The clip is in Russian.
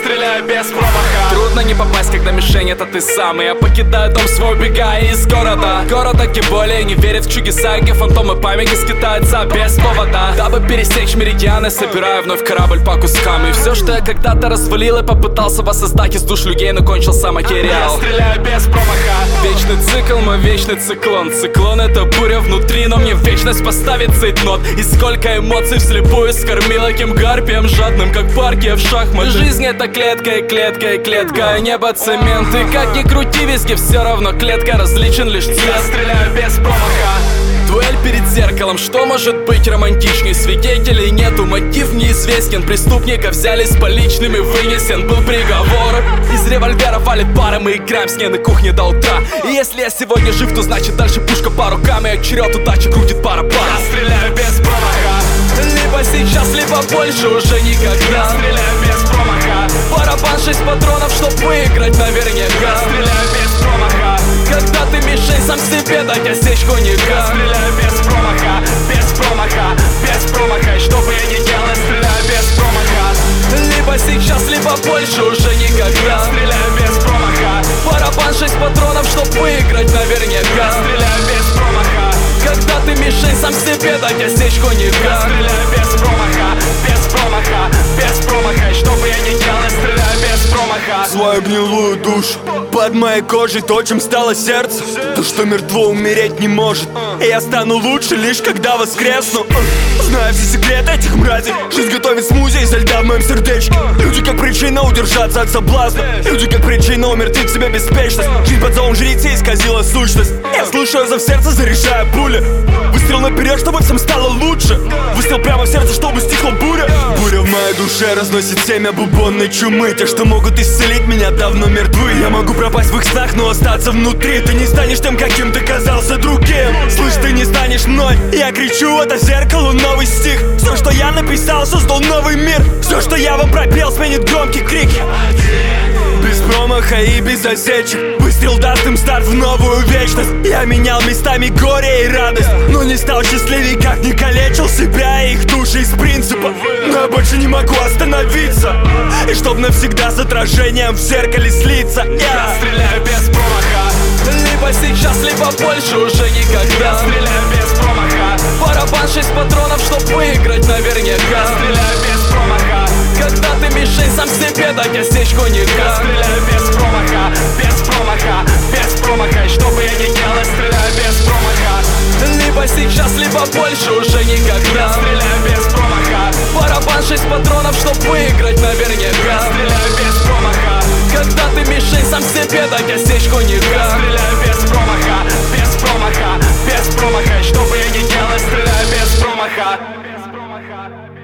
стреляю без промаха. Трудно не попасть, когда мишень это ты сам. И я покидаю дом свой, убегая из города. Города, где более не верят в чудеса, где фантомы памяти скитаются без повода. Дабы пересечь меридианы, собираю вновь корабль по кускам. И все, что я когда-то развалил и попытался воссоздать из душ людей, но кончился материал. Я стреляю без промаха. Вечный цикл, мой вечный циклон. Циклон — это буря внутри, но мне в вечность поставит цейтнот. И сколько эмоций вслепую скормил этим гарпием жадным, как партия в шахматы. Жизнь — это клетка и клетка и клетка, и небо цемент. И как ни крути, везде все равно клетка, различен лишь цвет. Я стреляю без промаха. Дуэль перед зеркалом, что может быть романтичней? Свидетелей нету, мотив неизвестен. Преступника взяли с поличными, вынесен был приговор. Из револьвера валит пары, мы играем с ней на кухне до утра. И если я сегодня жив, то значит дальше пушка по рукам. И черед удачи крутит пара. Я стреляю без промаха. Либо сейчас, либо больше уже никогда. Я стреляю без промаха. Барабан 6 патронов, чтоб выиграть наверняка. Я стреляю без промаха. Когда ты мишень сам себе, дать осечку никак. Я стреляю без промаха, без промаха, без промаха. И что бы я ни делал, я стреляю без промаха. Либо сейчас, либо больше уже никогда. Я стреляю без промаха. Барабан 6 патронов, чтоб выиграть наверняка. Я стреляю без промаха. Когда ты мишень сам себе, дать осечку никак. Я стреляю без промаха, без промаха, без промаха. И что бы я ни делал, я стреляю без промаха. Свою гнилую душу под моей кожей то, чем стало сердце. То, что мертво умереть не может. И я стану лучше лишь когда воскресну. Знаю все секреты этих мразей. Жизнь готовит смузи изо льда в моем сердечке. Люди как причина удержаться от соблазна. Люди как причина умертвить в себе беспечность. Жизнь под зовом жрицы исказила сущность. Я слушаю за в сердце, заряжая пули. Выстрел наперед, чтобы всем стало лучше. Выстрел прямо в сердце, чтобы стихла буря. Буря в моей душе разносит семя бубонной чумы. Те, что могут исцелить меня, давно мертвы. Я могу пропасть в их снах, но остаться внутри. Ты не станешь тем, каким ты казался другим. Слышь, ты не станешь мной. Я кричу, это зеркало, новый стих. Все, что я написал, создал новый мир. Все, что я вам пропел, сменит громкие крики. Без промаха и без осечек. Выстрел даст им старт в новую вечность. Я менял местами горе и радость, но не стал счастливее, как не калечил себя и их души из принципа. Но я больше не могу остановиться. И чтоб навсегда с отражением в зеркале слиться. Я стреляю без промаха. Либо сейчас, либо больше уже никогда. Я стреляю без промаха. Барабан 6 патронов, чтоб выиграть наверняка. Я стреляю без промаха. Когда ты мишень сам себе, дать осечку никак. Я стреляю без промаха, без промаха, без промаха. И что бы я ни делал, я стреляю без промаха. Либо сейчас, либо больше уже никогда. Я стреляю без промаха. Барабан 6 патронов, чтоб выиграть наверняка. Я стреляю без промаха. Когда ты мишень сам себе, дать осечку никак. Я стреляю без промаха, без промаха, без промаха. И что бы я ни делал, я стреляю без промаха.